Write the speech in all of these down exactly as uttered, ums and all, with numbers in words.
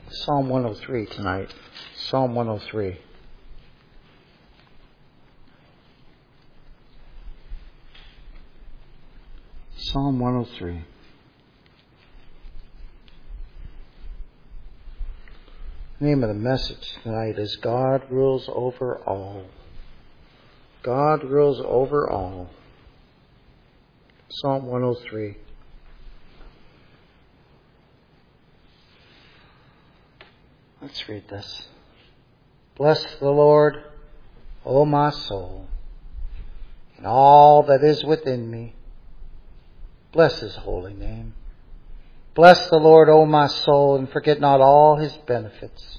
Psalm one oh three tonight. Psalm one oh three. Psalm one oh three. The name of the message tonight is God rules over all. God rules over all. Psalm one oh three. Let's read this. Bless the Lord, O my soul, and all that is within me. Bless His holy name. Bless the Lord, O my soul, and forget not all His benefits,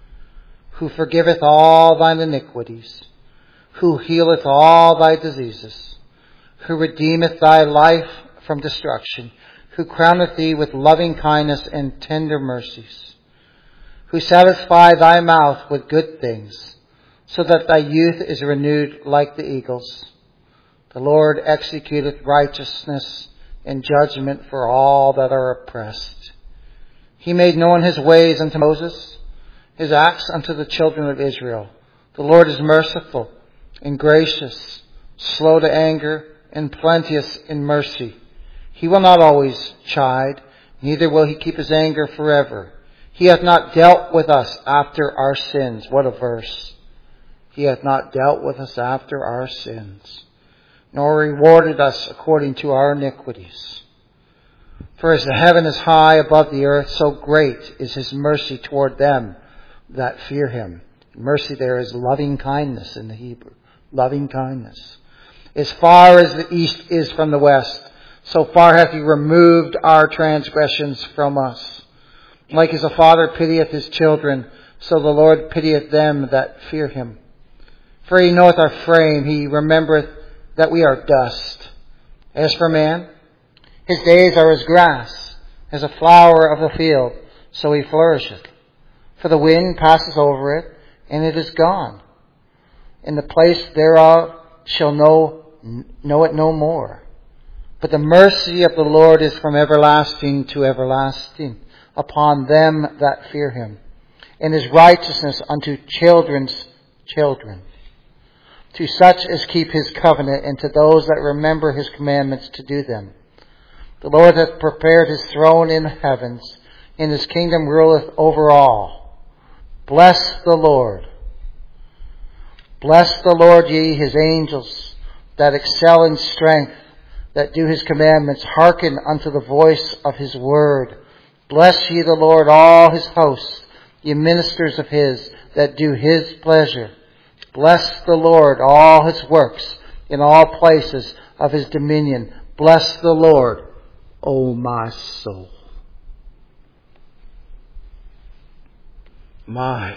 who forgiveth all thine iniquities, who healeth all thy diseases, who redeemeth thy life from destruction, who crowneth thee with loving kindness and tender mercies, who satisfy thy mouth with good things, so that thy youth is renewed like the eagles. The Lord executeth righteousness and judgment for all that are oppressed. He made known His ways unto Moses, His acts unto the children of Israel. The Lord is merciful and gracious, slow to anger, and plenteous in mercy. He will not always chide, neither will He keep His anger forever. He hath not dealt with us after our sins. What a verse. He hath not dealt with us after our sins, nor rewarded us according to our iniquities. For as the heaven is high above the earth, so great is His mercy toward them that fear Him. Mercy there is loving kindness in the Hebrew. Loving kindness. As far as the east is from the west, so far hath He removed our transgressions from us. Like as a father pitieth his children, so the Lord pitieth them that fear Him. For He knoweth our frame, He remembereth that we are dust. As for man, his days are as grass, as a flower of the field, so he flourisheth. For the wind passes over it, and it is gone, and the place thereof shall know, know it no more. But the mercy of the Lord is from everlasting to everlasting upon them that fear Him, and His righteousness unto children's children, to such as keep His covenant, and to those that remember His commandments to do them. The Lord hath prepared His throne in the heavens, and His kingdom ruleth over all. Bless the Lord. Bless the Lord, ye His angels, that excel in strength, that do His commandments. Hearken unto the voice of His word. Bless ye the Lord, all His hosts, ye ministers of His, that do His pleasure. Bless the Lord, all His works, in all places of His dominion. Bless the Lord, O my soul. My.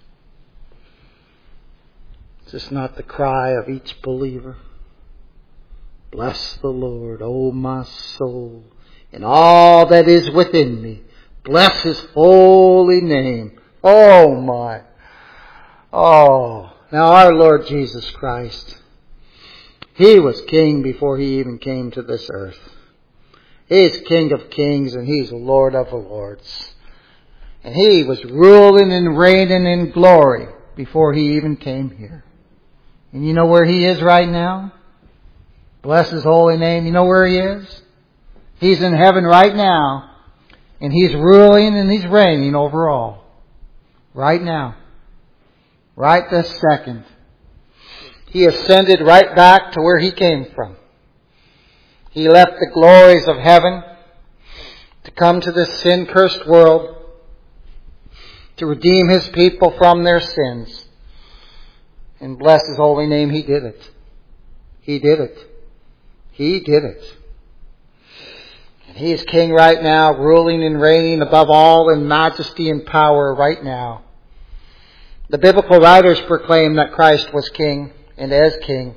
Is this not the cry of each believer? Bless the Lord, O my soul, and all that is within me. Bless His holy name. Oh my. Oh. Now our Lord Jesus Christ, He was King before He even came to this earth. He is King of kings and He's Lord of lords. And He was ruling and reigning in glory before He even came here. And you know where He is right now? Bless His holy name. You know where He is? He's in heaven right now. And He's ruling and He's reigning over all. Right now. Right this second. He ascended right back to where He came from. He left the glories of heaven to come to this sin-cursed world to redeem His people from their sins. And bless His holy name, He did it. He did it. He did it. And He is King right now, ruling and reigning above all in majesty and power right now. The biblical writers proclaim that Christ was King and is King.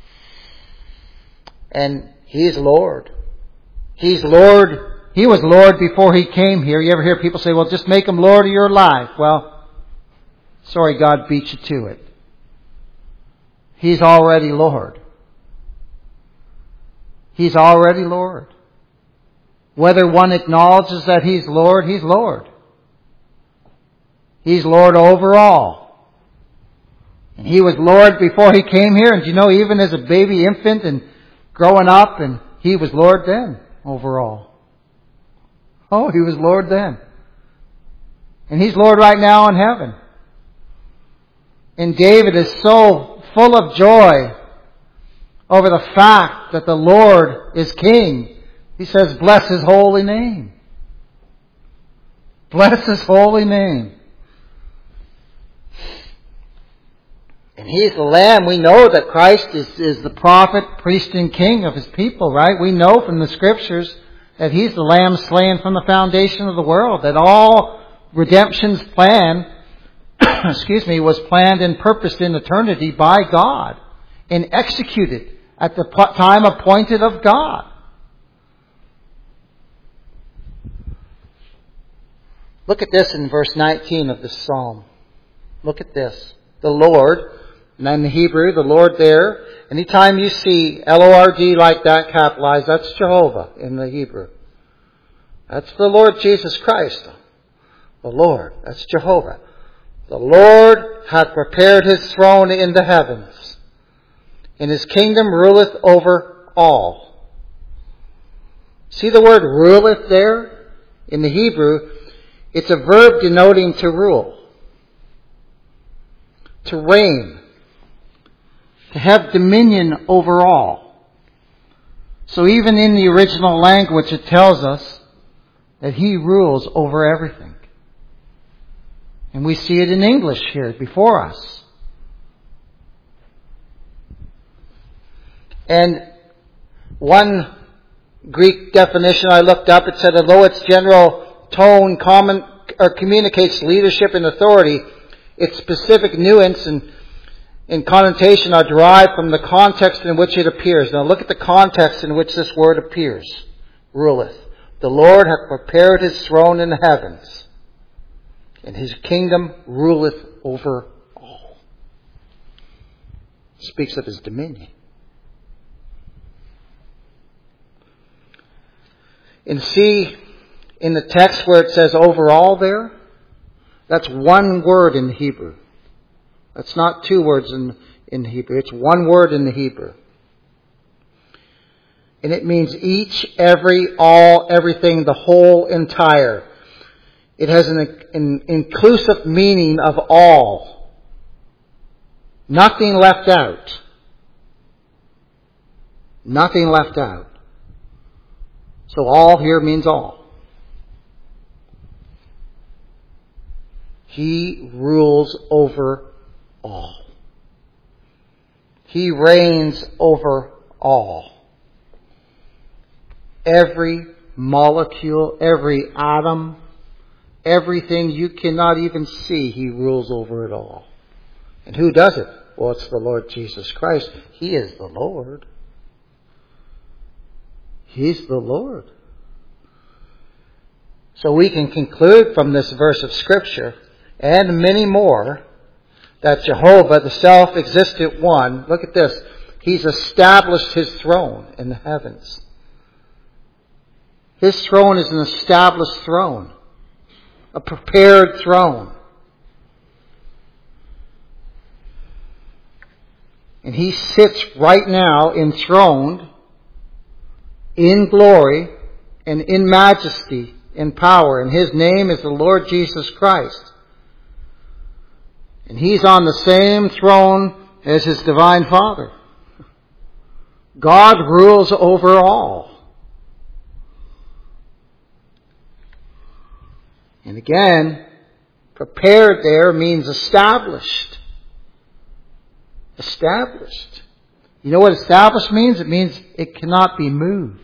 And He's Lord. He's Lord. He was Lord before He came here. You ever hear people say, well, just make Him Lord of your life. Well, sorry, God beat you to it. He's already Lord. He's already Lord. Whether one acknowledges that He's Lord, He's Lord. He's Lord over all. And He was Lord before He came here. And you know, even as a baby infant and growing up, and He was Lord then over all. Oh, He was Lord then. And He's Lord right now in heaven. And David is so full of joy over the fact that the Lord is King. He says, bless His holy name. Bless His holy name. And He's the Lamb. We know that Christ is, is the prophet, priest, and king of His people, right? We know from the Scriptures that He's the Lamb slain from the foundation of the world. That all redemption's plan, excuse me, was planned and purposed in eternity by God and executed at the time appointed of God. Look at this in verse nineteen of this psalm. Look at this. The Lord, and in the Hebrew, the Lord there, anytime you see L O R D like that capitalized, that's Jehovah in the Hebrew. That's the Lord Jesus Christ. The Lord, that's Jehovah. The Lord hath prepared His throne in the heavens, and His kingdom ruleth over all. See the word ruleth there? In the Hebrew, it's a verb denoting to rule, to reign, to have dominion over all. So even in the original language, it tells us that He rules over everything. And we see it in English here before us. And one Greek definition I looked up, it said, although its general tone common or communicates leadership and authority, its specific nuance and, and connotation are derived from the context in which it appears. Now look at the context in which this word appears. Ruleth. The Lord hath prepared His throne in the heavens, and His kingdom ruleth over all. It speaks of His dominion. And see, in the text where it says overall there, that's one word in Hebrew. That's not two words in, in Hebrew. It's one word in the Hebrew. And it means each, every, all, everything, the whole, entire. It has an, an inclusive meaning of all. Nothing left out. Nothing left out. So all here means all. He rules over all. He reigns over all. Every molecule, every atom, everything you cannot even see, He rules over it all. And who does it? Well, it's the Lord Jesus Christ. He is the Lord. He's the Lord. So we can conclude from this verse of Scripture, and many more, that Jehovah, the self-existent one, look at this, He's established His throne in the heavens. His throne is an established throne, a prepared throne. And He sits right now enthroned in glory and in majesty and power. And His name is the Lord Jesus Christ. And He's on the same throne as His divine Father. God rules over all. And again, prepared there means established. Established. You know what established means? It means it cannot be moved.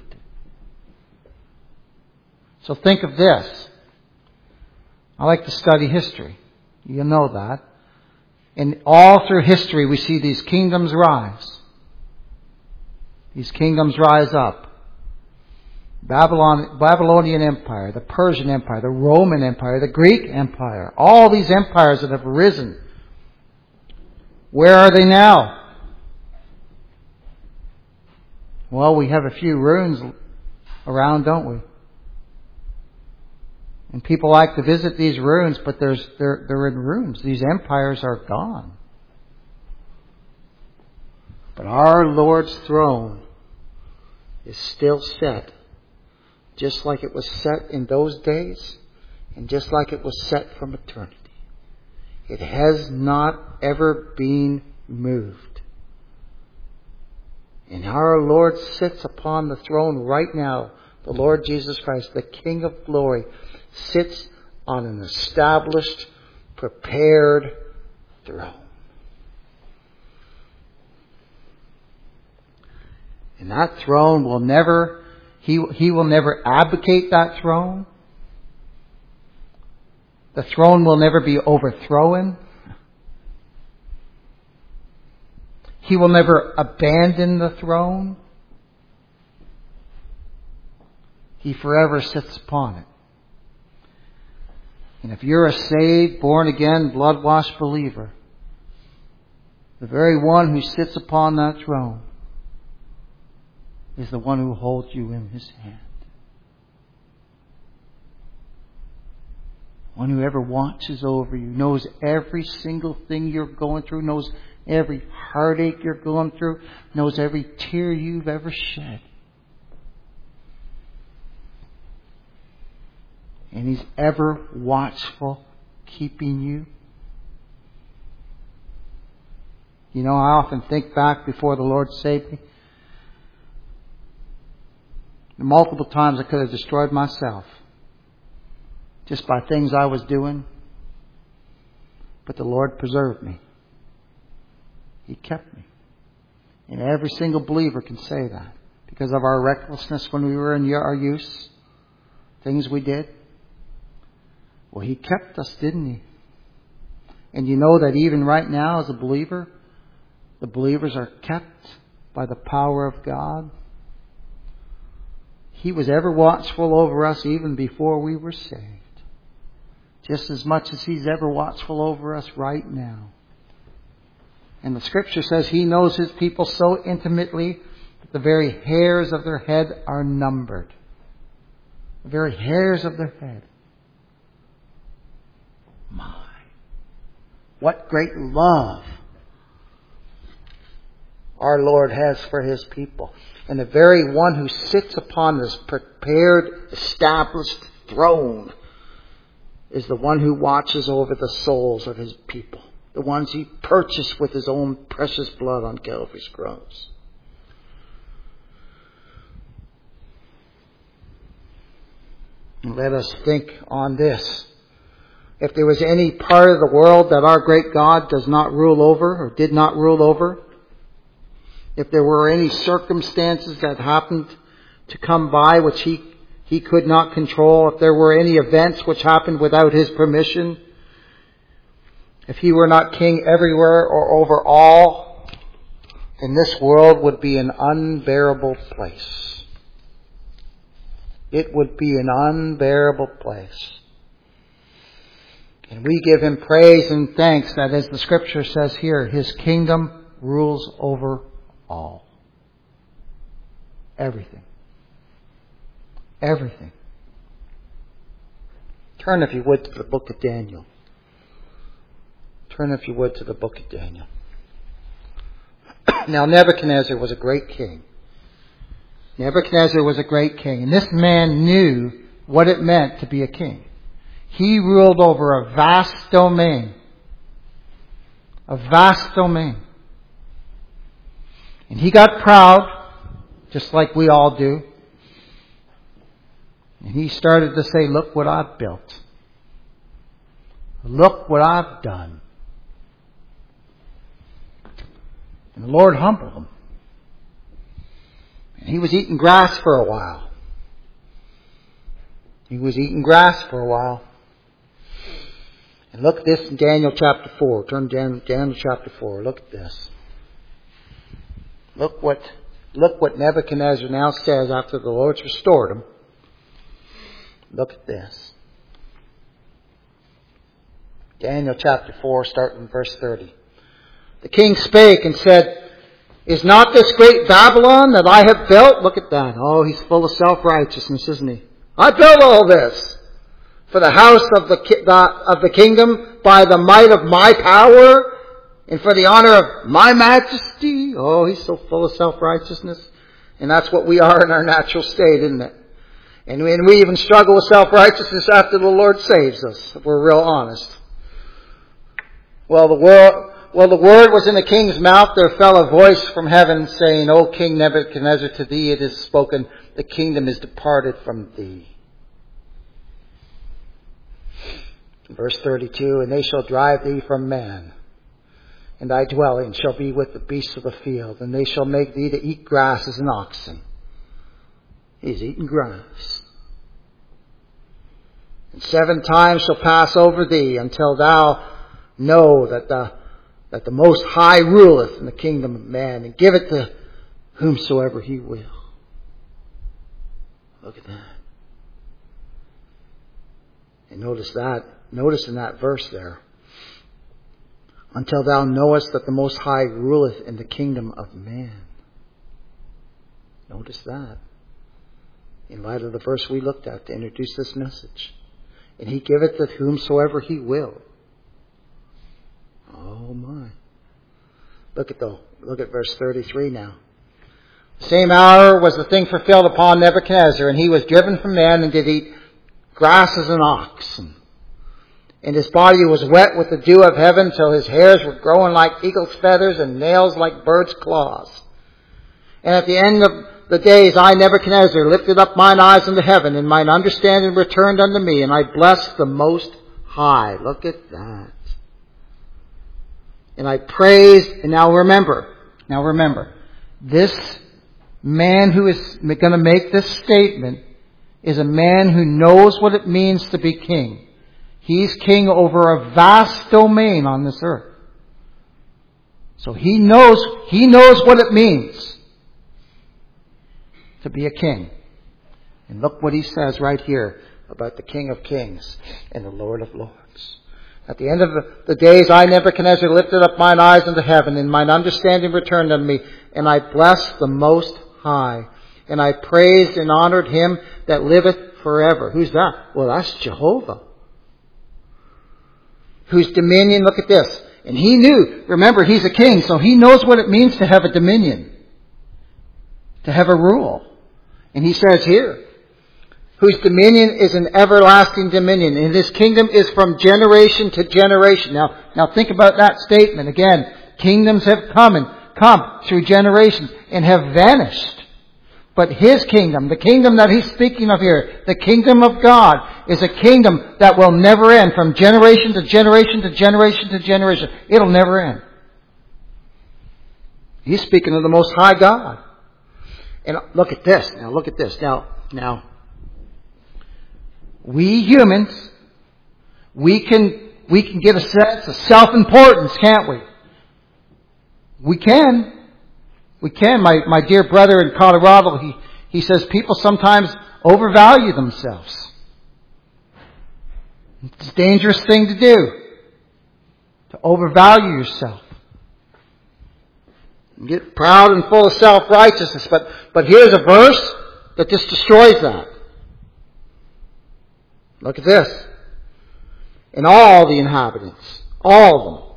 So think of this. I like to study history. You know that. And all through history we see these kingdoms rise. These kingdoms rise up. Babylon, Babylonian Empire, the Persian Empire, the Roman Empire, the Greek Empire. All these empires that have risen. Where are they now? Well, we have a few ruins around, don't we? And people like to visit these ruins, but there's, they're, they're in ruins. These empires are gone. But our Lord's throne is still set, just like it was set in those days, and just like it was set from eternity. It has not ever been moved. And our Lord sits upon the throne right now. The Lord Jesus Christ, the King of glory, sits on an established, prepared throne. And that throne will never, he, he will never abdicate that throne. The throne will never be overthrown. He will never abandon the throne. He forever sits upon it. And if you're a saved, born-again, blood-washed believer, the very one who sits upon that throne is the one who holds you in His hand. One who ever watches over you, knows every single thing you're going through, knows every heartache you're going through, knows every tear you've ever shed. And He's ever watchful, keeping you. You know, I often think back before the Lord saved me. The multiple times I could have destroyed myself just by things I was doing. But the Lord preserved me. He kept me. And every single believer can say that. Because of our recklessness when we were in our youth. Things we did. Well, He kept us, didn't He? And you know that even right now as a believer, the believers are kept by the power of God. He was ever watchful over us even before we were saved. Just as much as He's ever watchful over us right now. And the Scripture says He knows His people so intimately that the very hairs of their head are numbered. The very hairs of their head. My, what great love our Lord has for His people. And the very one who sits upon this prepared, established throne is the one who watches over the souls of His people. The ones He purchased with His own precious blood on Calvary's cross. And let us think on this. If there was any part of the world that our great God does not rule over or did not rule over, if there were any circumstances that happened to come by which He, he could not control, if there were any events which happened without His permission, if He were not king everywhere or over all, then this world would be an unbearable place. It would be an unbearable place. And we give Him praise and thanks that, as the Scripture says here, His kingdom rules over all. Everything. Everything. Turn, if you would, to the book of Daniel. Turn, if you would, to the book of Daniel. Now, Nebuchadnezzar was a great king. Nebuchadnezzar was a great king. And this man knew what it meant to be a king. He ruled over a vast domain. A vast domain. And he got proud, just like we all do. And he started to say, look what I've built. Look what I've done. And the Lord humbled him. And he was eating grass for a while. He was eating grass for a while. And look at this in Daniel chapter four. Turn to Daniel chapter four. Look at this. Look what, look what Nebuchadnezzar now says after the Lord's restored him. Look at this. Daniel chapter four, starting in verse thirty. The king spake and said, is not this great Babylon that I have built? Look at that. Oh, he's full of self-righteousness, isn't he? I built all this. for the house of the, the of the kingdom by the might of my power and for the honor of my majesty. Oh, he's so full of self-righteousness. And that's what we are in our natural state, isn't it? And we, and we even struggle with self-righteousness after the Lord saves us, if we're real honest. Well, the world, well, the word was in the king's mouth. There fell a voice from heaven saying, O King Nebuchadnezzar, to thee it is spoken, the kingdom is departed from thee. Verse thirty-two, and they shall drive thee from man, and thy dwelling shall be with the beasts of the field, and they shall make thee to eat grass as an oxen. He's eating grass. And seven times shall pass over thee until thou know that the that the Most High ruleth in the kingdom of man, and giveth to whomsoever he will. Look at that. And notice that. Notice in that verse there. Until thou knowest that the Most High ruleth in the kingdom of man. Notice that. In light of the verse we looked at to introduce this message. And he giveth to whomsoever he will. Oh my. Look at the look at verse thirty-three now. The same hour was the thing fulfilled upon Nebuchadnezzar, and he was driven from man and did eat grass as an ox. And his body was wet with the dew of heaven, till his hairs were growing like eagle's feathers and nails like bird's claws. And at the end of the days I, Nebuchadnezzar, lifted up mine eyes unto heaven, and mine understanding returned unto me, and I blessed the Most High. Look at that. And I praised, and now remember, now remember, this man who is going to make this statement is a man who knows what it means to be king. He's king over a vast domain on this earth. So he knows, he knows what it means to be a king. And look what he says right here about the King of Kings and the Lord of Lords. At the end of the days, I, Nebuchadnezzar, lifted up mine eyes unto heaven, and mine understanding returned unto me, and I blessed the Most High. And I praised and honored him that liveth forever. Who's that? Well, that's Jehovah. Whose dominion, look at this. And he knew, remember, he's a king, so he knows what it means to have a dominion. To have a rule. And he says here, whose dominion is an everlasting dominion, and his kingdom is from generation to generation. Now, now think about that statement again. Kingdoms have come and come through generations and have vanished. But his kingdom, the kingdom that he's speaking of here, the kingdom of God, is a kingdom that will never end, from generation to generation to generation to generation. It'll never end. He's speaking of the Most High God. And look at this. Now look at this. Now, now, we humans, we can, we can get a sense of self-importance, can't we? We can. We can. My, my dear brother in Colorado, he, he says people sometimes overvalue themselves. It's a dangerous thing to do. To overvalue yourself. And get proud and full of self-righteousness. But, but here's a verse that just destroys that. Look at this. And all the inhabitants, all of them,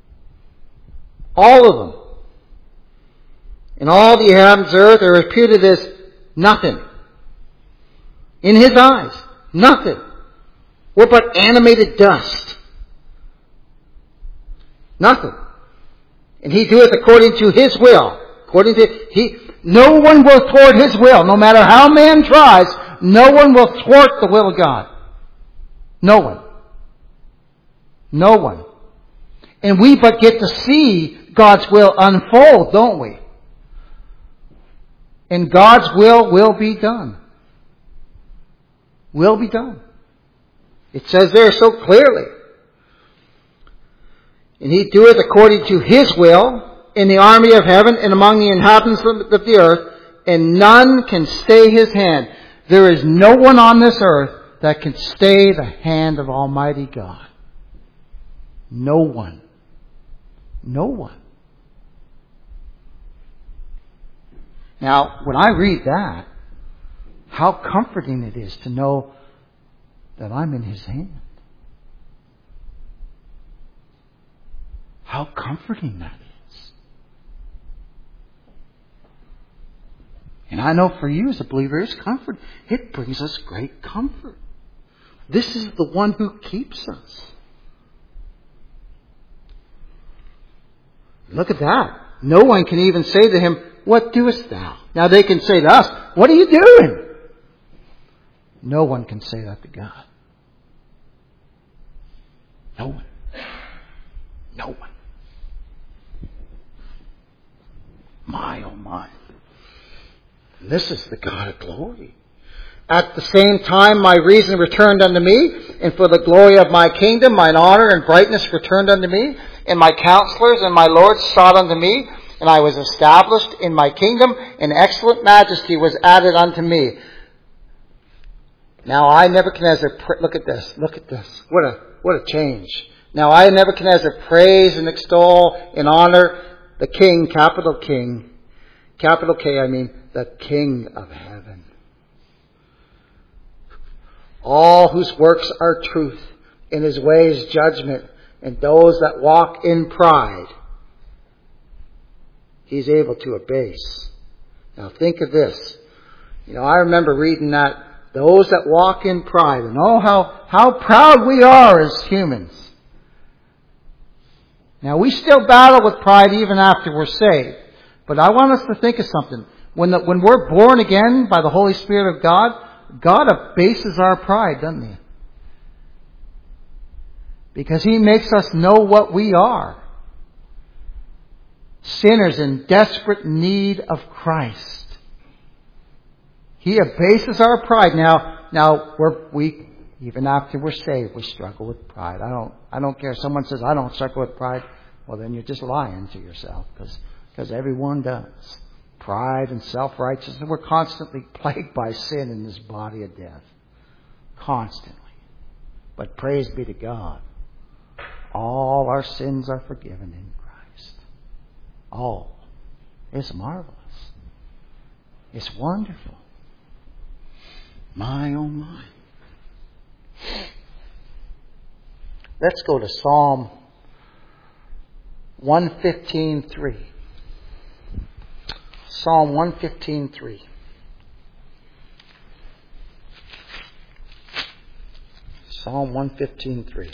all of them, and all the inhabitants of the earth are reputed as nothing. In his eyes, nothing. We're but animated dust. Nothing. And he doeth according to his will. According to he, no one will thwart his will. No matter how man tries, no one will thwart the will of God. No one. No one. And we but get to see God's will unfold, don't we? And God's will will be done. Will be done. It says there so clearly. And he doeth according to his will in the army of heaven and among the inhabitants of the earth, and none can stay his hand. There is no one on this earth that can stay the hand of Almighty God. No one. No one. Now, when I read that, how comforting it is to know that I'm in His hand. How comforting that is. And I know for you as a believer, it's comfort. It brings us great comfort. This is the one who keeps us. Look at that. No one can even say to him, what doest thou? Now they can say to us, what are you doing? No one can say that to God. No one. No one. My, oh my. And this is the God of glory. At the same time my reason returned unto me, and for the glory of my kingdom mine honor and brightness returned unto me, and my counselors and my lords sought unto me, and I was established in my kingdom, and excellent majesty was added unto me. Now I, Nebuchadnezzar, look at this, look at this. What a, what a change. Now I, Nebuchadnezzar, praise and extol and honor the King, capital King, capital K, I mean, the King of heaven. All whose works are truth, in His ways judgment, and those that walk in pride, He's able to abase. Now think of this. You know, I remember reading that, those that walk in pride, and oh, how, how proud we are as humans. Now we still battle with pride even after we're saved. But I want us to think of something. When, the, when we're born again by the Holy Spirit of God, God abases our pride, doesn't He? Because He makes us know what we are. Sinners in desperate need of Christ. He abases our pride. Now, now we're, we, even after we're saved, we struggle with pride. I don't, I don't care. Someone says, I don't struggle with pride. Well, then you're just lying to yourself, because, because everyone does. Pride and self-righteousness. We're constantly plagued by sin in this body of death. Constantly. But praise be to God. All our sins are forgiven in Christ. All. It's marvelous. It's wonderful. My, oh my. Let's go to Psalm one fifteen three. Psalm one fifteen three. Psalm one fifteen three.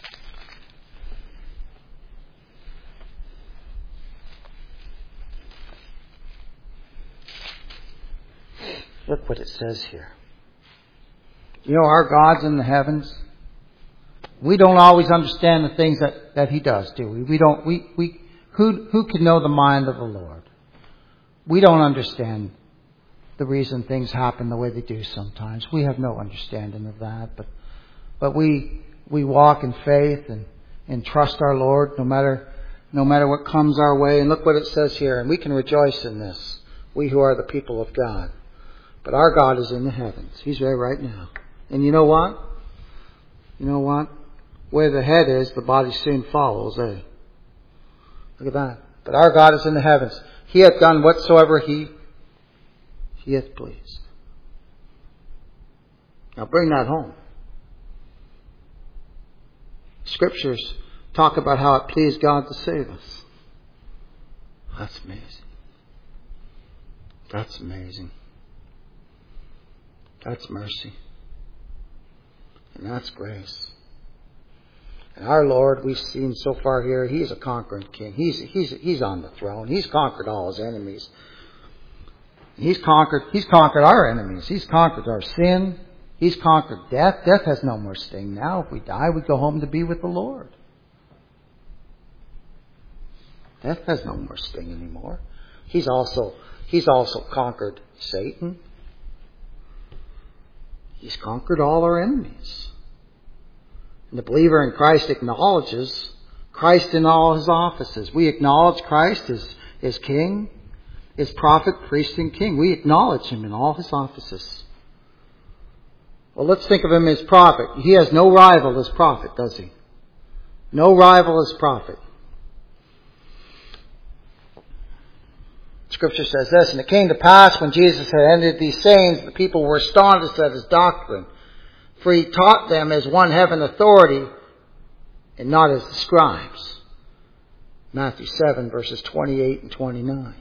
Look what it says here. You know, our God's in the heavens. We don't always understand the things that, that He does, do we? We don't, we, we, who, who can know the mind of the Lord? We don't understand the reason things happen the way they do sometimes. We have no understanding of that, but, but we, we walk in faith and, and trust our Lord no matter, no matter what comes our way. And look what it says here, and we can rejoice in this, we who are the people of God. But our God is in the heavens. He's there right now. And you know what? You know what? Where the head is, the body soon follows, eh? Look at that. But our God is in the heavens. He hath done whatsoever He, he hath pleased. Now bring that home. Scriptures talk about how it pleased God to save us. That's amazing. That's amazing. That's mercy. And that's grace. And our Lord, we've seen so far here, He's a conquering King. He's, he's, he's on the throne. He's conquered all His enemies. He's conquered, He's conquered our enemies. He's conquered our sin. He's conquered death. Death has no more sting now. If we die, we go home to be with the Lord. Death has no more sting anymore. He's also, He's also conquered Satan. He's conquered all our enemies. And the believer in Christ acknowledges Christ in all His offices. We acknowledge Christ as, as King, as prophet, priest, and king. We acknowledge Him in all His offices. Well, let's think of Him as prophet. He has no rival as prophet, does He? No rival as prophet. Scripture says this, and it came to pass when Jesus had ended these sayings, the people were astonished at His doctrine, For he taught them as one having authority and not as the scribes. Matthew seven, verses twenty-eight and twenty-nine.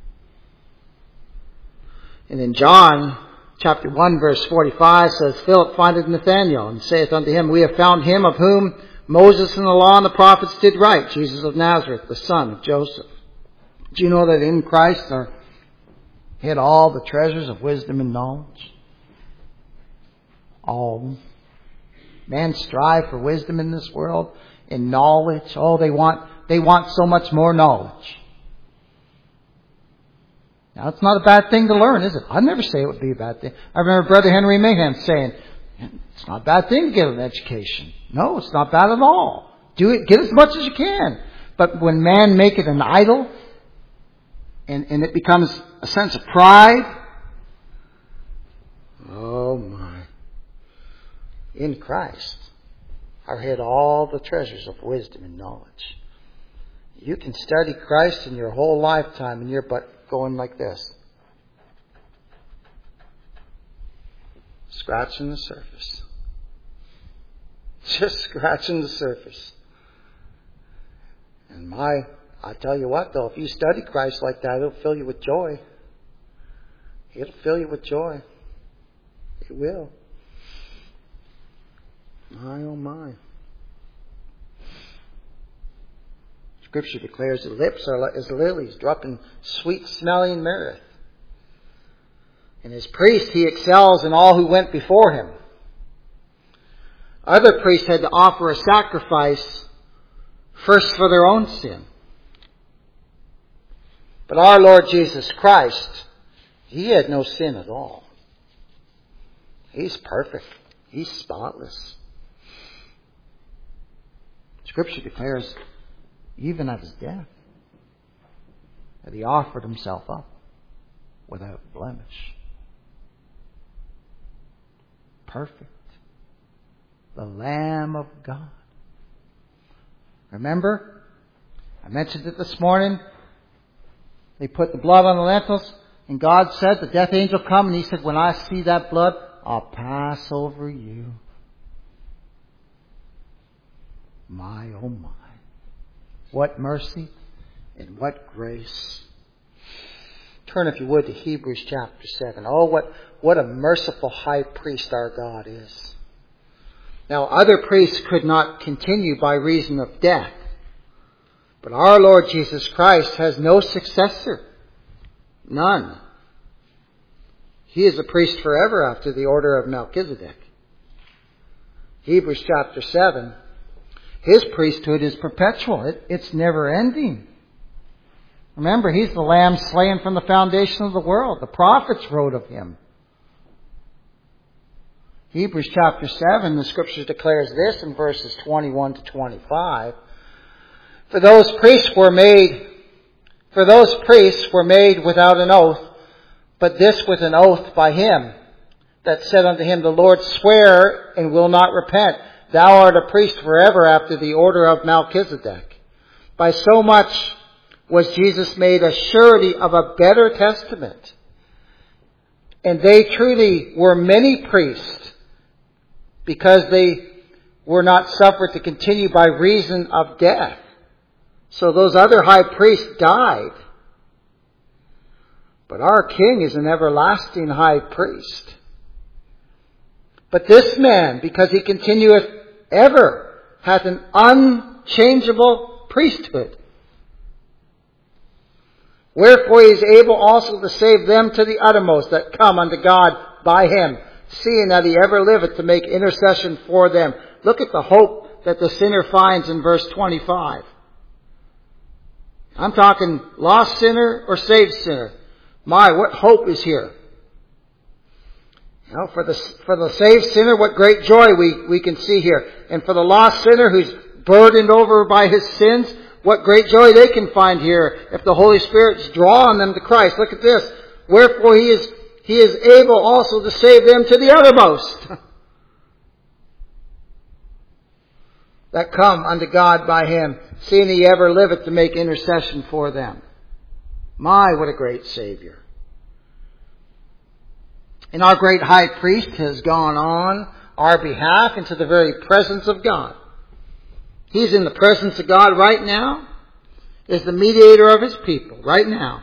And in John chapter one, verse forty-five says, Philip findeth Nathanael, and saith unto him, We have found him of whom Moses and the law and the prophets did write, Jesus of Nazareth, the son of Joseph. Do you know that in Christ are hid all the treasures of wisdom and knowledge? All of them. Men strive for wisdom in this world, in knowledge. Oh, they want they want so much more knowledge. Now, it's not a bad thing to learn, is it? I'd never say it would be a bad thing. I remember Brother Henry Mayhem saying, it's not a bad thing to get an education. No, it's not bad at all. Do it, get as much as you can. But when man make it an idol, and, and it becomes a sense of pride, oh my. In Christ are hid all the treasures of wisdom and knowledge. You can study Christ in your whole lifetime and you're but going like this. Scratching the surface. Just scratching the surface. And my, I tell you what though, if you study Christ like that, it'll fill you with joy. It'll fill you with joy. It will. My oh my. Scripture declares his lips are as lilies, dropping sweet smelling myrrh. And as priest, he excels in all who went before him. Other priests had to offer a sacrifice first for their own sin. But our Lord Jesus Christ, he had no sin at all. He's perfect. He's spotless. Scripture declares, even at his death, that he offered himself up without blemish. Perfect. The Lamb of God. Remember? I mentioned it this morning. They put the blood on the lentils, and God said, the death angel come, and he said, when I see that blood, I'll pass over you. My, oh my. What mercy and what grace. Turn, if you would, to Hebrews chapter seven. Oh, what, what a merciful high priest our God is. Now, other priests could not continue by reason of death. But our Lord Jesus Christ has no successor. None. He is a priest forever after the order of Melchizedek. Hebrews chapter seven. His priesthood is perpetual. It, it's never ending. Remember, he's the Lamb slain from the foundation of the world. The prophets wrote of him. Hebrews chapter seven, the Scripture declares this in verses twenty-one to twenty-five. For those priests were made, for those priests were made without an oath, but this with an oath by him that said unto him, the Lord swear and will not repent. Thou art a priest forever after the order of Melchizedek. By so much was Jesus made a surety of a better testament. And they truly were many priests, because they were not suffered to continue by reason of death. So those other high priests died. But our King is an everlasting high priest. But this man, because he continueth ever, hath an unchangeable priesthood. Wherefore he is able also to save them to the uttermost that come unto God by him, seeing that he ever liveth to make intercession for them. Look at the hope that the sinner finds in verse twenty-five. I'm talking lost sinner or saved sinner. My, what hope is here. You know, for the, for the saved sinner, what great joy we, we can see here. And for the lost sinner who's burdened over by his sins, what great joy they can find here if the Holy Spirit's drawing them to Christ. Look at this. Wherefore he is, he is able also to save them to the uttermost that come unto God by him, seeing he ever liveth to make intercession for them. My, what a great Savior. And our great high priest has gone on our behalf into the very presence of God. He's in the presence of God right now, is the mediator of His people right now.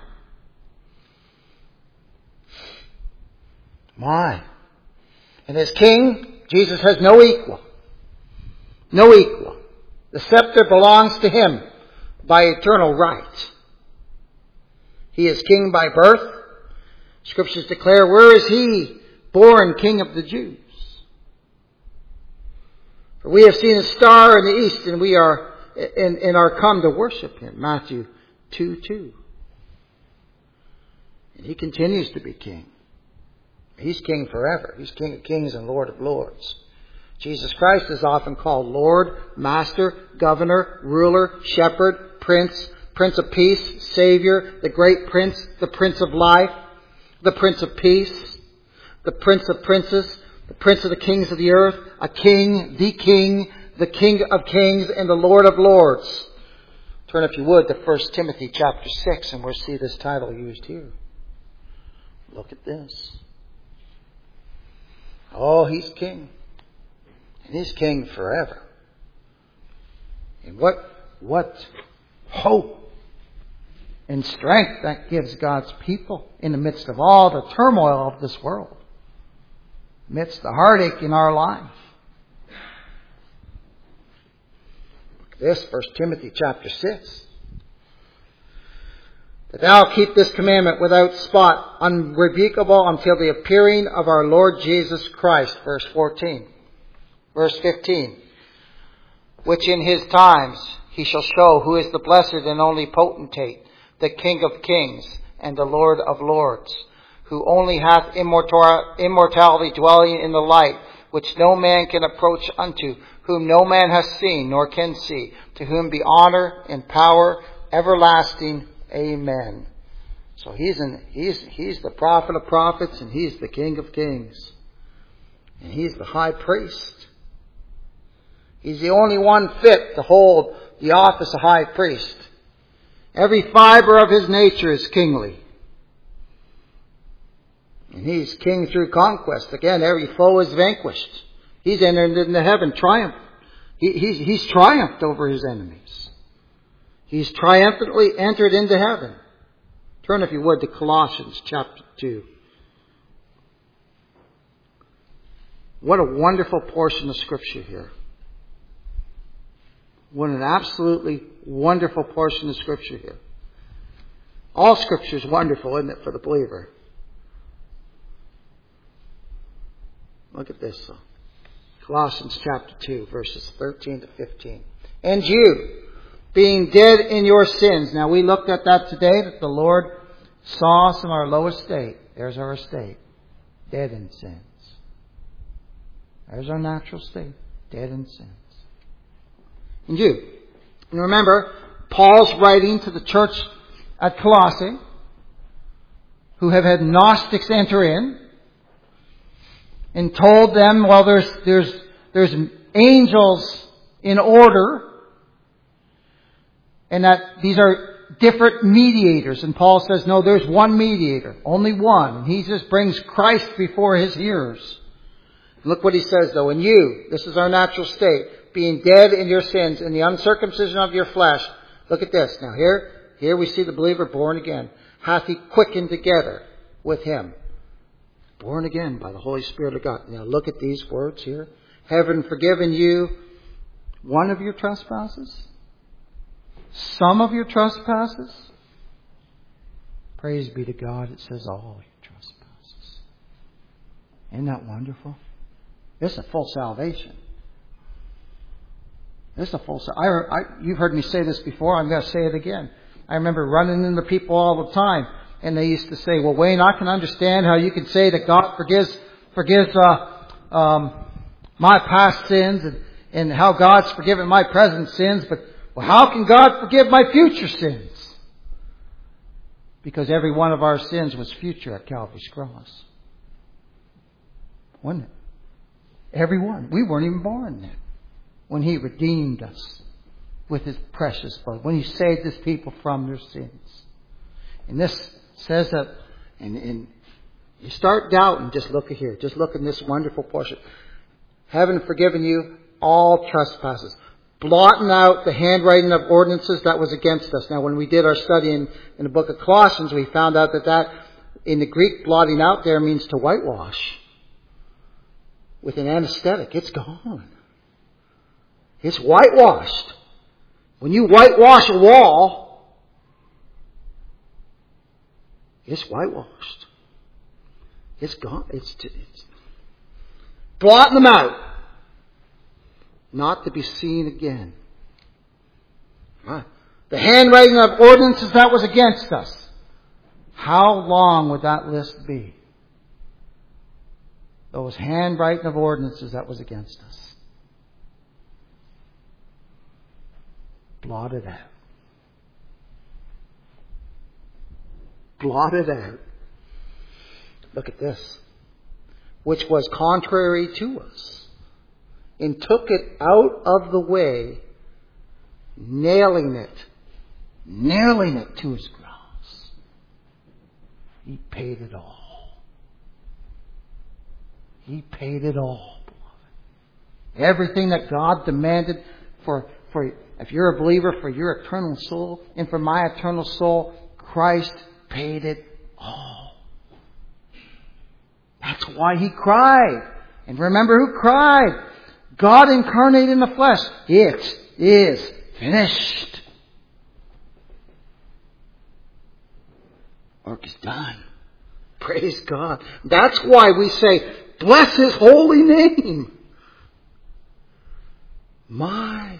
My. And as King, Jesus has no equal. No equal. The scepter belongs to Him by eternal right. He is King by birth. Scriptures declare, where is He born King of the Jews? For we have seen a star in the east, and we are and, and are come to worship Him. Matthew two two. And He continues to be King. He's King forever. He's King of kings and Lord of lords. Jesus Christ is often called Lord, Master, Governor, Ruler, Shepherd, Prince, Prince of Peace, Savior, the Great Prince, the Prince of Life, the Prince of Peace, the Prince of Princes, the Prince of the Kings of the earth, a King, the King, the King of Kings, and the Lord of Lords. Turn, if you would, to First Timothy chapter six, and we'll see this title used here. Look at this. Oh, He's King. And He's King forever. And what, what hope and strength that gives God's people in the midst of all the turmoil of this world. Amidst the heartache in our life. This, First Timothy chapter six. That thou keep this commandment without spot, unrebukable until the appearing of our Lord Jesus Christ. Verse fourteen. Verse fifteen. Which in His times He shall show who is the blessed and only potentate, the King of kings and the Lord of lords, who only hath immortal, immortality dwelling in the light, which no man can approach unto, whom no man has seen nor can see, to whom be honor and power everlasting. Amen. So he's in, he's he's the prophet of prophets, and He's the King of kings. And He's the high priest. He's the only one fit to hold the office of high priest. Every fiber of His nature is kingly. And He's king through conquest. Again, every foe is vanquished. He's entered into heaven triumph. He, he's, he's triumphed over His enemies. He's triumphantly entered into heaven. Turn, if you would, to Colossians chapter two. What a wonderful portion of Scripture here. What an absolutely wonderful portion of Scripture here. All Scripture is wonderful, isn't it, for the believer? Look at this. Colossians chapter two, verses thirteen to fifteen. And you, being dead in your sins. Now we looked at that today, that the Lord saw us in our low estate. There's our estate. Dead in sins. There's our natural state. Dead in sins. And you. And remember, Paul's writing to the church at Colossae, who have had Gnostics enter in, and told them, well, there's, there's, there's angels in order, and that these are different mediators. And Paul says, no, there's one mediator, only one. And he just brings Christ before his hearers. Look what he says, though. And you, this is our natural state, being dead in your sins, in the uncircumcision of your flesh. Look at this. Now here, here we see the believer born again. Hath He quickened together with Him. Born again by the Holy Spirit of God. Now look at these words here. Having forgiven you one of your trespasses, some of your trespasses. Praise be to God, it says all your trespasses. Isn't that wonderful? This is a full salvation. This is a full salvation. I, I, you've heard me say this before. I'm going to say it again. I remember running into people all the time, and they used to say, well, Wayne, I can understand how you can say that God forgives forgives uh, um, my past sins and, and how God's forgiven my present sins, but well, how can God forgive my future sins? Because every one of our sins was future at Calvary's cross. Wasn't it? Every one. We weren't even born then. When He redeemed us with His precious blood. When He saved His people from their sins. And this says that, and, and you start doubting, just look at here. Just look at this wonderful portion. having forgiven you all trespasses, blotting out the handwriting of ordinances that was against us. Now, when we did our study in, in the book of Colossians, we found out that that, in the Greek, blotting out there means to whitewash. With an anesthetic, it's gone. It's whitewashed. When you whitewash a wall, it's whitewashed. It's gone. It's, it's blotting them out. Not to be seen again. Right. The handwriting of ordinances that was against us. How long would that list be? Those handwriting of ordinances that was against us. Blotted out. Blotted out. Look at this. Which was contrary to us. And took it out of the way, nailing it, nailing it to his cross. He paid it all. He paid it all, beloved. Everything that God demanded for, for, if you're a believer, for your eternal soul, and for my eternal soul, Christ paid it all. That's why He cried. And remember who cried? God incarnate in the flesh. It is finished. Work is done. Praise God. That's why we say, bless His holy name. My.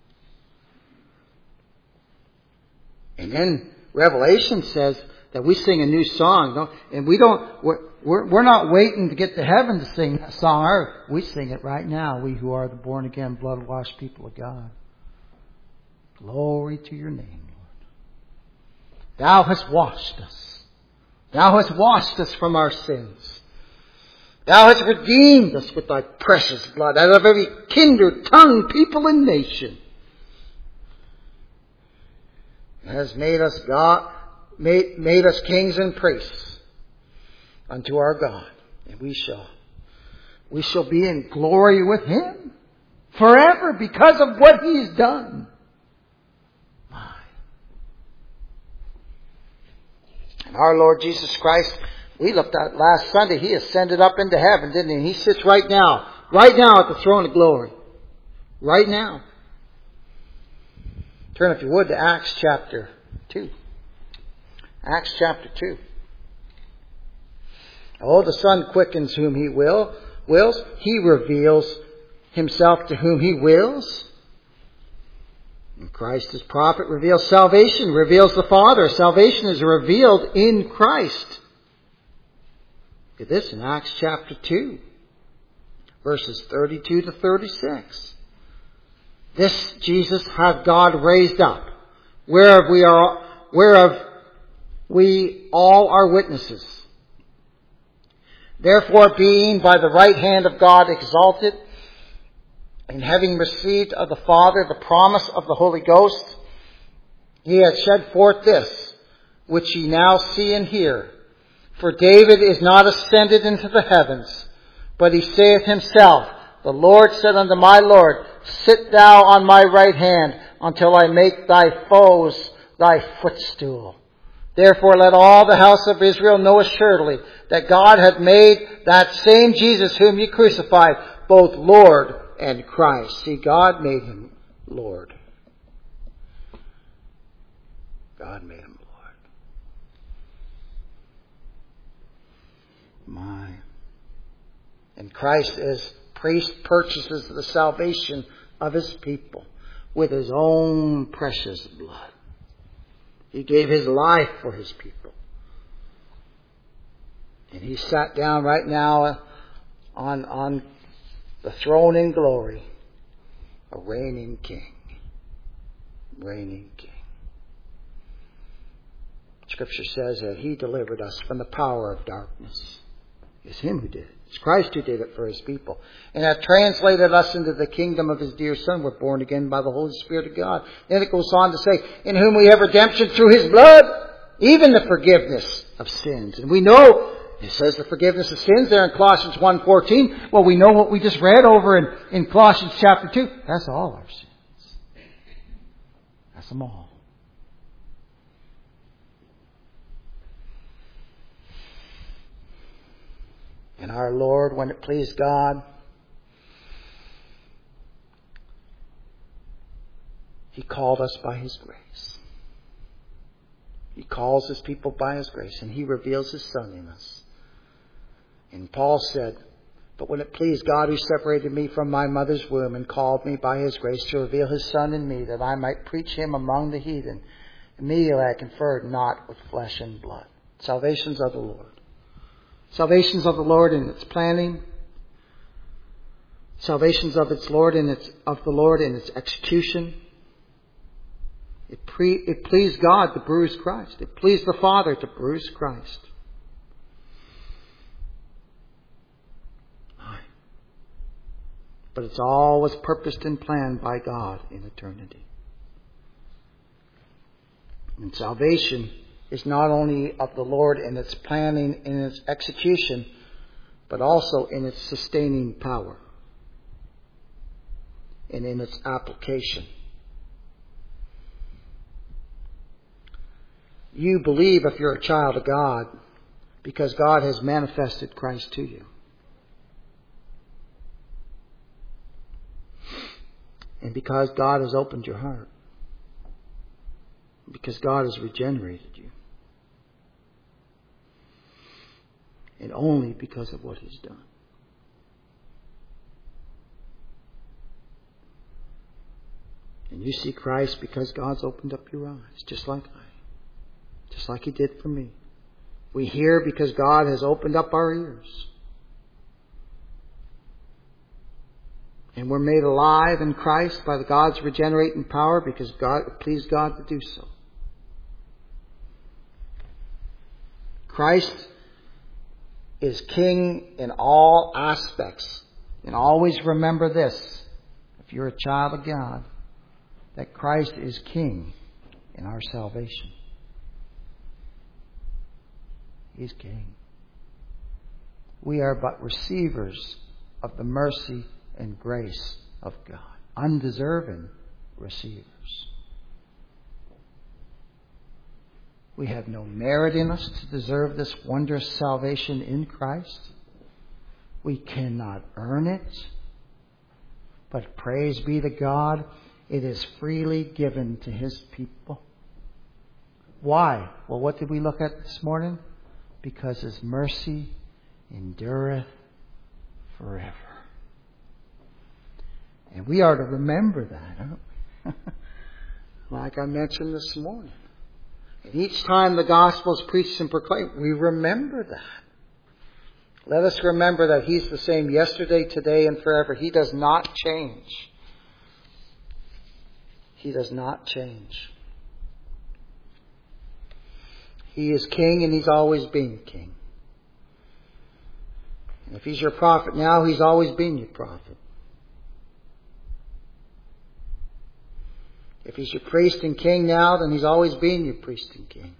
And then Revelation says that we sing a new song. And we don't, we're, we're, we're not waiting to get to heaven to sing that song. We sing it right now, we who are the born again, blood washed people of God. Glory to your name, Lord. Thou hast washed us. Thou hast washed us from our sins. Thou hast redeemed us with thy precious blood out of every kindred, tongue, people, and nation. Thou hast made us God, made, made us kings and priests unto our God. And we shall, we shall be in glory with Him forever because of what He's done. My. And our Lord Jesus Christ, we looked at last Sunday, He ascended up into heaven, didn't He? And He sits right now, right now at the throne of glory. Right now. Turn, if you would, to Acts chapter two. Acts chapter two. Oh, the Son quickens whom He will, wills. He reveals Himself to whom He wills. And Christ as prophet reveals salvation, reveals the Father. Salvation is revealed in Christ. Look at this in Acts chapter two, verses thirty-two to thirty-six. This Jesus hath God raised up, whereof we are, whereof we all are witnesses. Therefore, being by the right hand of God exalted, and having received of the Father the promise of the Holy Ghost, He hath shed forth this, which ye now see and hear. For David is not ascended into the heavens, but he saith himself, the Lord said unto my Lord, sit thou on my right hand until I make thy foes thy footstool. Therefore let all the house of Israel know assuredly that God hath made that same Jesus whom ye crucified both Lord and Christ. See, God made Him Lord. God made Him Lord. My. And Christ as priest purchases the salvation of His people with His own precious blood. He gave His life for His people. And He sat down right now on, on the throne in glory, a reigning King. Reigning King. Scripture says that He delivered us from the power of darkness. It's Him who did it. It's Christ who did it for His people. And hath translated us into the kingdom of His dear Son. We're born again by the Holy Spirit of God. Then it goes on to say, in whom we have redemption through His blood, even the forgiveness of sins. And we know It says the forgiveness of sins there in Colossians one fourteen. Well, we know what we just read over in, in Colossians chapter two. That's all our sins. That's them all. And our Lord, when it pleased God, He called us by His grace. He calls His people by His grace, and He reveals His Son in us. And Paul said, but when it pleased God who separated me from my mother's womb and called me by His grace to reveal His Son in me, that I might preach Him among the heathen, immediately I conferred not with flesh and blood. Salvation's of the Lord. Salvation's of the Lord in its planning. Salvation's of its Lord in its of the Lord in its execution. It, pre, it pleased God to bruise Christ. It pleased the Father to bruise Christ. But it's all was purposed and planned by God in eternity. And salvation is not only of the Lord in its planning, in its execution, but also in its sustaining power and in its application. You believe if you're a child of God because God has manifested Christ to you. And because God has opened your heart. Because God has regenerated you. And only because of what He's done. And you see Christ because God's opened up your eyes, just like I. Just like He did for me. We hear because God has opened up our ears. And we're made alive in Christ by the God's regenerating power because God it pleased God to do so. Christ is King in all aspects. And always remember this, if you're a child of God, that Christ is King in our salvation. He's King. We are but receivers of the mercy and grace of God. Undeserving receivers. We have no merit in us to deserve this wondrous salvation in Christ. We cannot earn it. But praise be to God, it is freely given to His people. Why? Well, what did we look at this morning? Because His mercy endureth forever. And we are to remember that, aren't we? Like I mentioned this morning. And each time the gospel is preached and proclaimed, we remember that. Let us remember that He's the same yesterday, today, and forever. He does not change. He does not change. He is King and He's always been King. And if He's your prophet now, He's always been your prophet. If He's your priest and king now, then He's always been your priest and king.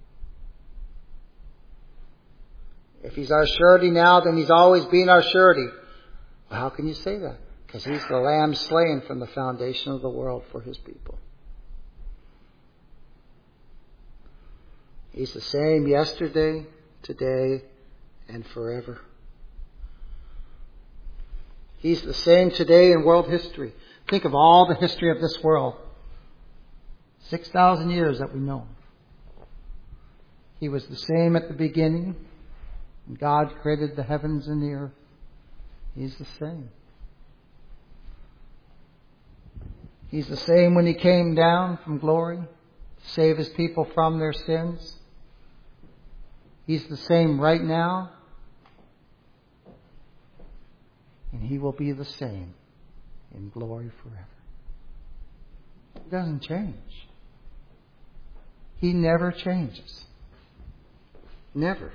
If He's our surety now, then He's always been our surety. Well, how can you say that? Because He's the Lamb slain from the foundation of the world for His people. He's the same yesterday, today, and forever. He's the same today in world history. Think of all the history of this world. Six thousand years that we know. He was the same at the beginning. When God created the heavens and the earth. He's the same. He's the same when He came down from glory to save His people from their sins. He's the same right now. And He will be the same in glory forever. He doesn't change. He never changes. Never.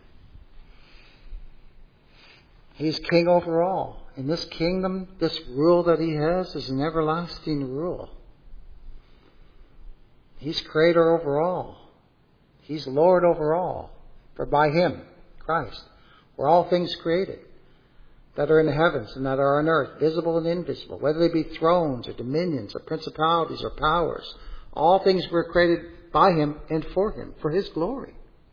He's King over all. And this kingdom, this rule that He has is an everlasting rule. He's Creator over all. He's Lord over all. For by Him, Christ, were all things created that are in the heavens and that are on earth, visible and invisible, whether they be thrones or dominions or principalities or powers. All things were created by Him and for Him, for His glory.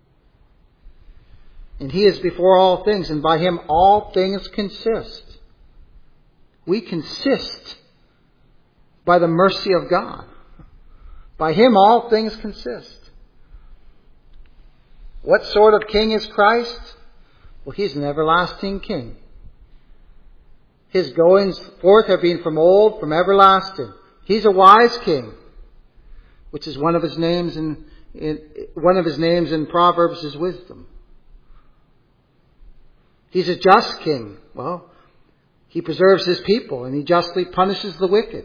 And He is before all things, and by Him all things consist. We consist by the mercy of God. By Him all things consist. What sort of king is Christ? Well, He's an everlasting king. His goings forth have been from old, from everlasting. He's a wise king, which is one of his names in, in one of his names in Proverbs is wisdom. He's a just king. Well, He preserves His people and He justly punishes the wicked.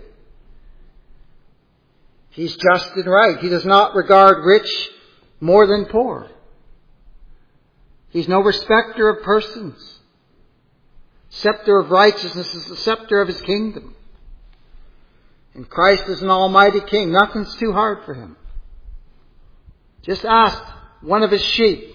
He's just and right. He does not regard rich more than poor. He's no respecter of persons. Scepter of righteousness is the scepter of His kingdom. And Christ is an almighty king. Nothing's too hard for Him. Just ask one of His sheep,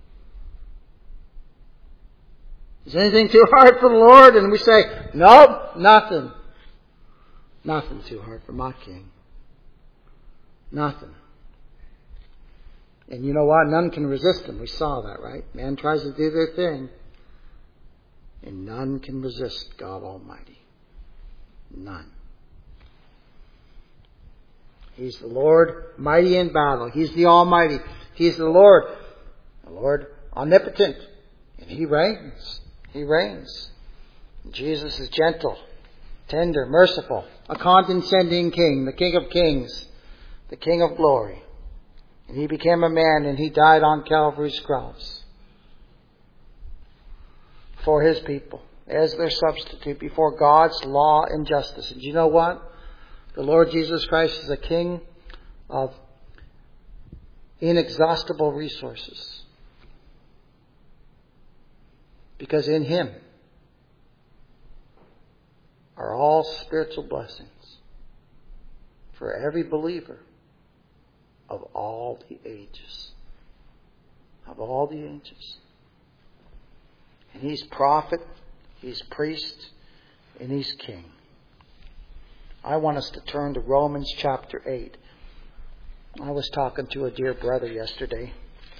is anything too hard for the Lord? And we say, nope, nothing. Nothing too hard for my king. Nothing. And you know what? None can resist Him. We saw that, right? Man tries to do their thing. And none can resist God Almighty. None. He's the Lord mighty in battle. He's the Almighty. He's the Lord. The Lord omnipotent. And He reigns. He reigns. Jesus is gentle, tender, merciful, a condescending King, the King of kings, the King of glory. And He became a man and He died on Calvary's cross for His people as their substitute before God's law and justice. And you know what? The Lord Jesus Christ is a King of inexhaustible resources. Because in Him are all spiritual blessings for every believer of all the ages. Of all the ages. And He's prophet, He's priest, and He's king. I want us to turn to Romans chapter eight. I was talking to a dear brother yesterday.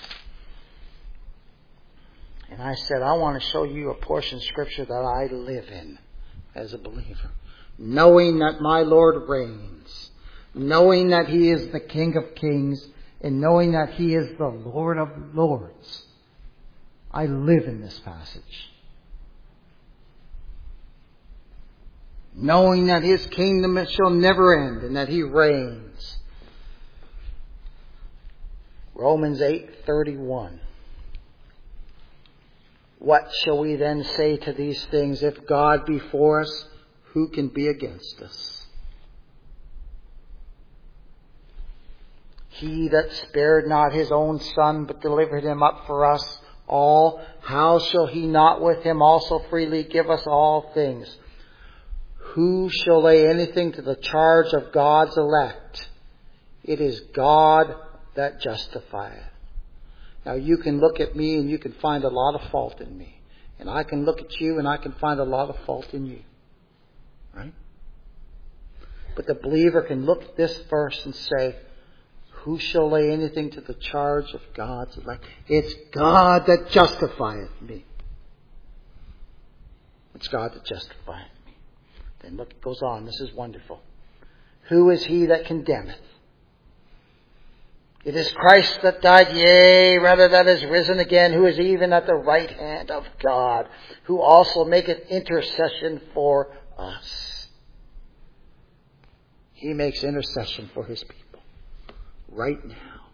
And I said, I want to show you a portion of Scripture that I live in as a believer. Knowing that my Lord reigns. Knowing that He is the King of kings. And knowing that He is the Lord of lords. I live in this passage. Knowing that His kingdom shall never end and that He reigns. Romans eight thirty-one. What shall we then say to these things? If God be for us, who can be against us? He that spared not His own Son, but delivered Him up for us all, how shall He not with Him also freely give us all things? Who shall lay anything to the charge of God's elect? It is God that justifieth. Now you can look at me and you can find a lot of fault in me. And I can look at you and I can find a lot of fault in you. Right? But the believer can look at this verse and say, who shall lay anything to the charge of God's elect? It's God that justifieth me. It's God that justifieth me. Then look, it goes on. This is wonderful. Who is he that condemneth? It is Christ that died, yea, rather that is risen again, who is even at the right hand of God, who also maketh intercession for us. He makes intercession for His people right now.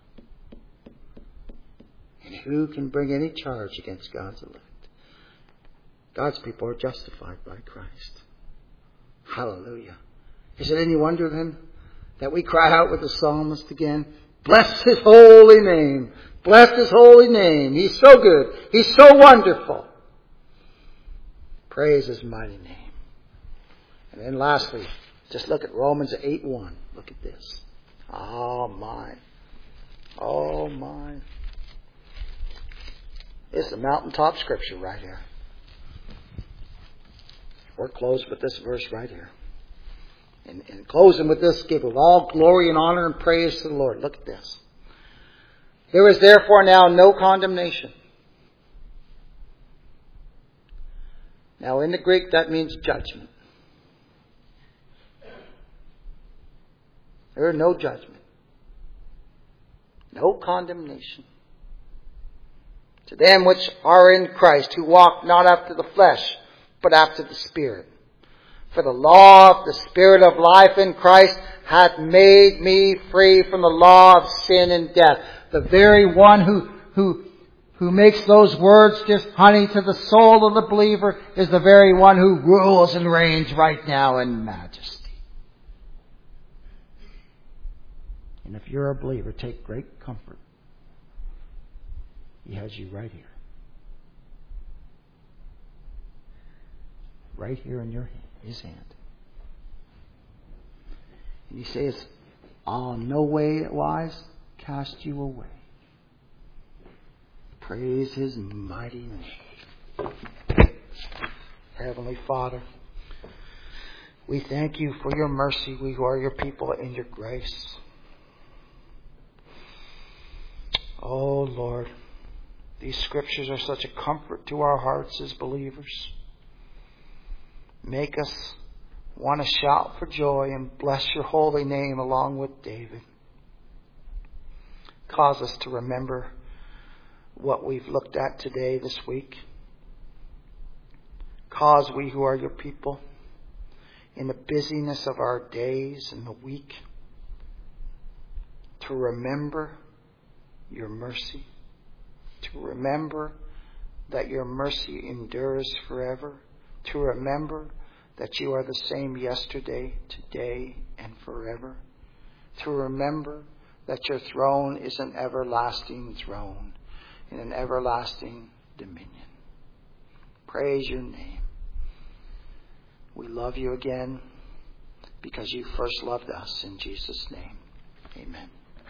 And who can bring any charge against God's elect? God's people are justified by Christ. Hallelujah. Is it any wonder then that we cry out with the psalmist again? Bless His holy name. Bless His holy name. He's so good. He's so wonderful. Praise His mighty name. And then lastly, just look at Romans eight one. Look at this. Oh my. Oh my. It's the mountaintop scripture right here. We're closed with this verse right here. And, and closing with this, give of all glory and honor and praise to the Lord. Look at this. There is therefore now no condemnation. Now in the Greek that means judgment. There is no judgment. No condemnation. To them which are in Christ, who walk not after the flesh, but after the Spirit. For the law of the Spirit of life in Christ hath made me free from the law of sin and death. The very one who, who, who makes those words just honey to the soul of the believer is the very one who rules and reigns right now in majesty. And if you're a believer, take great comfort. He has you right here. Right here in your hand, His hand. And He says, I'll no way wise cast you away. Praise His mighty name. Heavenly Father, we thank You for Your mercy. We who are Your people and Your grace. Oh Lord, these scriptures are such a comfort to our hearts as believers. Make us want to shout for joy and bless Your holy name along with David. Cause us to remember what we've looked at today, this week. Cause we who are Your people, in the busyness of our days and the week, to remember Your mercy. To remember that Your mercy endures forever. To remember that You are the same yesterday, today, and forever. To remember that Your throne is an everlasting throne in an everlasting dominion. Praise Your name. We love You again because You first loved us. In Jesus' name, amen.